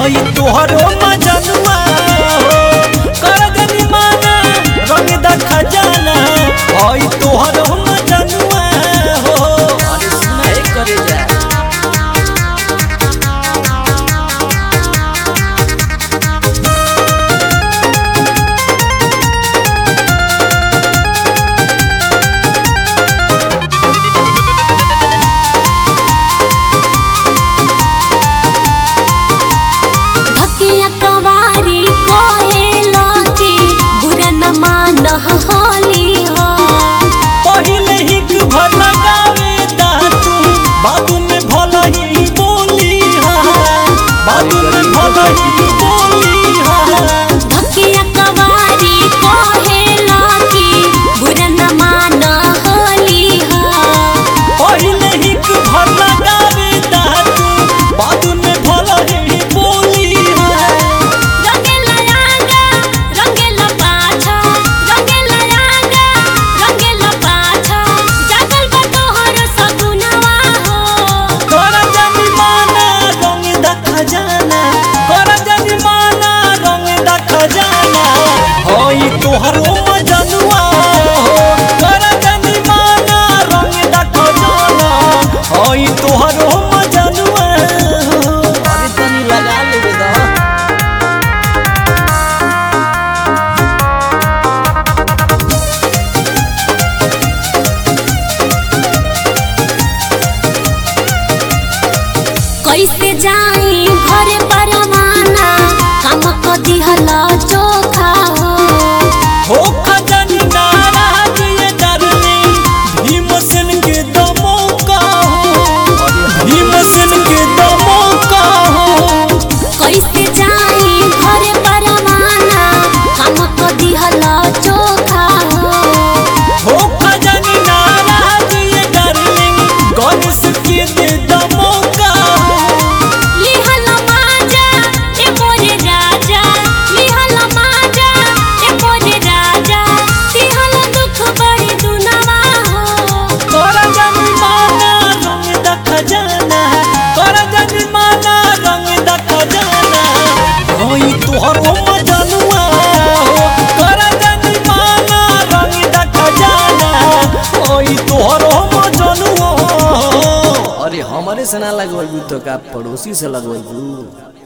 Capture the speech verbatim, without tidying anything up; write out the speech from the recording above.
हई तोहरो मजनुआ कर जनी माना रंग द खजाना हई तोहरो मजनुआ हो अरे सुनाए करे जा होली हो पहिले ही भर लगावे दा तू बादू में भला ही बोली हा बादू में भला ही बोली हा भकिया कवारी कोहे लागी बुरा न मान होली हो पहिले ही भर लगावे दा तू बादू में भला ही बोली हा रंगेला आगा रंगेला पाछा रंगेला आगा रंगेला पाछा जागल बा तोहर सगुनवा हो कर जनी माना रंग द खजाना कर जनी माना रंग द खजाना हई तोहरो मजनुआ हो कर जनी माना रंग द खजाना हई तोहरो मजनुआ हो अरे तनी लगा लेबे दा कैसे जाई घरे परवाना काम क दिहला चोखा हो हो खजनी नाराज ये डरली भीमसेन के दमो का हो भीमसेन के दमो का हो कैसे जाई घरे परवाना काम क दिहला चोखा हो हो खजनी नाराज ये डरली गणेश के दे दमो का हो लिहल माजा ए मोरे राजा लिहल माजा ए मोरे राजा दिहल दुख बड़ी दुनवा हो कर जनी माना रंग द खजाना कर जनी माना रंग द खजाना हई तोहरो मजनुआ हो कर जनी माना रंग द खजाना हई तोहरो मजनुआ हो अरे हमरे से ना लगवल तो का पड़ोसी से लगवल